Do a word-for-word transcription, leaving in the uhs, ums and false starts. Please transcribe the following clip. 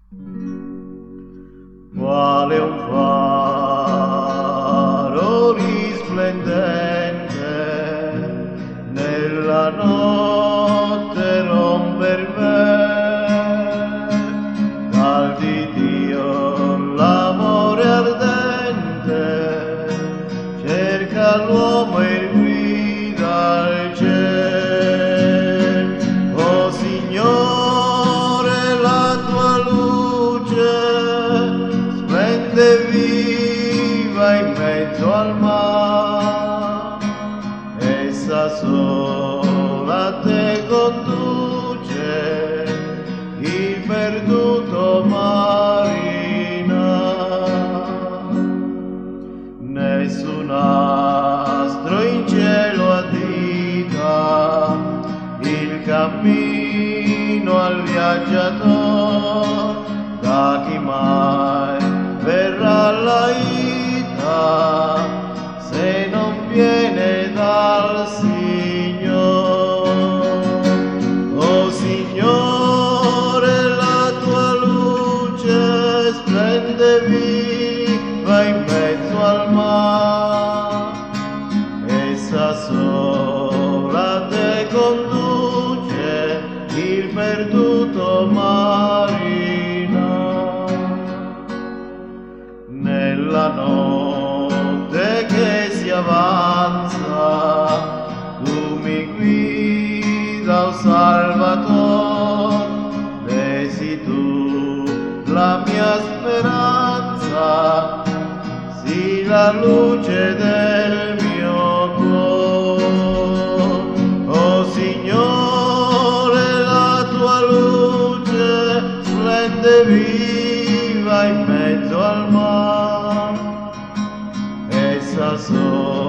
Quale un faro risplendente nella notte romper me, dal di Dio l'amore ardente cerca l'uomo e guida al cielo. O Signore, la tua luce splende viva in mezzo al mar, essa sola te conduce, il perduto marina. Nessun astro in cielo addita il cammino al viaggiator, da chi mai verrà l'aiuto se non viene dal Signore. O Signore, la tua luce splende viva in mezzo al mar, essa sola te conduce, il perduto marina. Nella notte che si avanza, tu mi guida, o Salvator, resi tu la mia speranza, sii la luce del mio cuore. O Signore, la tua luce splende viva in mezzo al mar, essa sola